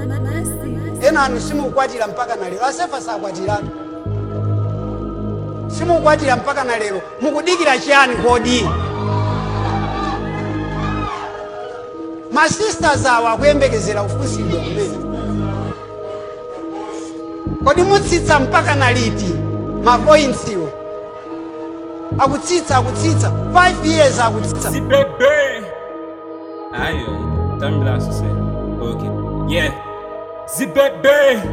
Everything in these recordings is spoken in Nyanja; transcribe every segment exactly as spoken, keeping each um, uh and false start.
ena anu simukwatira mpaka na lero asefa sakwatiratu simukwatira mpaka na lero mukudikira chani kodi ma sisters awa kuyembekezera ufusidwa kumene kodi mutsitsa mpaka na liti ma points iwo akutsitsa akutsitsa five years akutsitsa si bebe ayo tambla sose okay yeah si bebe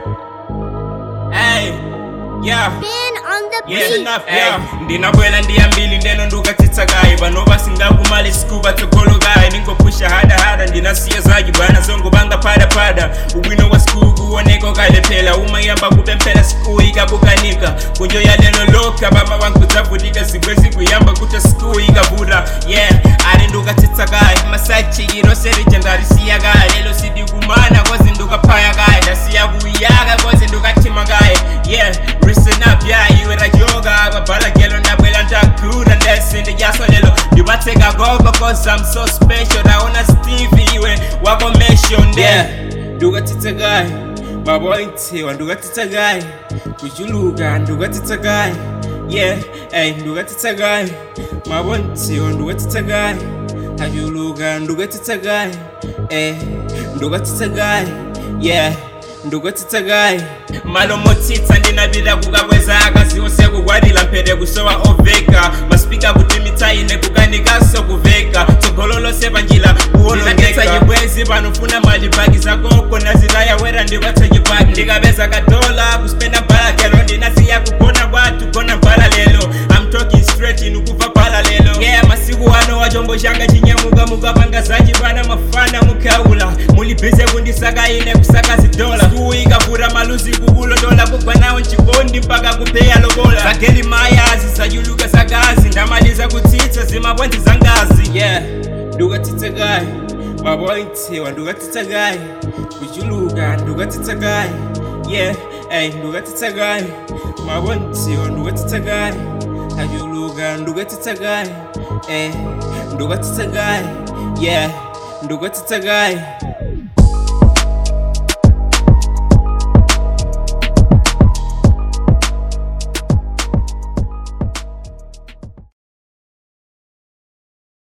hey yeah Been on the yes beat. enough yeah ndinabwela ndiyambili ndeno ndukatitsa gayi vanova singakumali sikuba tsogolo gayi ningopusha hada hada ndinasiya zaji bwana zongo banga pada pada ubwino wa siku kuoneko kalephela umayamba kupemphela siku ikabukanika kunjo ya lelo loka baba wangu zavutika zibwezi kuyamba kuta siku ikavuta yeah ari ndukatitsa gayi masachi irose legendary siya gayi lelo sidi kumana kozi ndukapaya gayi ndasiya kuyaga kozi ndukatima gayi yeah listen up yeah iwe rajoga ababala gelo ndabwela ntakura ndesinde jaso lelo ndibateka gogo cause I'm so special naona Stevie iwe wako mention yeah ndukatitsa gayi mabointiwa ndukatitsa gayi kuchuluka ndukatitsa gayi yeah hey ndukatitsa gayi mabointiwa ndukatitsa gayi hajuluka ndukatitsa gayi eh ndukatitsa gayi yeah ndukatitsa gayi malomotitsa ndinabida kukakweza akaziwose kugwadila mpede kusowa oveka maspika kuti mitsaine kukanikaso kuveka tsogololo sepanjila kuonongeka chibwezi panofuna mali bagi zakoko nazilaya wera ndikwatsenye bagi ndikapeza kadola kuspenda mbala kelo ndinasiya kugona kwatu gona mbala lelo I'm talking straight inukuva pala lelo yeah masiku ano wachombo changa chinyamuka mukapanga zachi pana mafana mukaula mulibize kundisaka ine kusaka zidola kuikavura maluzi kukulondola kugwanawo nchikondi mpaka kupeya lobola zageli mayazi sayuluka zagazi ndamaliza kutsitsa zimabwanji zangazi yeah ndukatitsa gayi mabointiwa ndukatitsa gayi kuchuluka ndukatitsa gayi yeah hey ndukatitsa gayi mabointiwa ndukatitsa gayi hajuluka ndukatitsa gayi eh ndukatitsa gayi yeah ndukatitsa gayi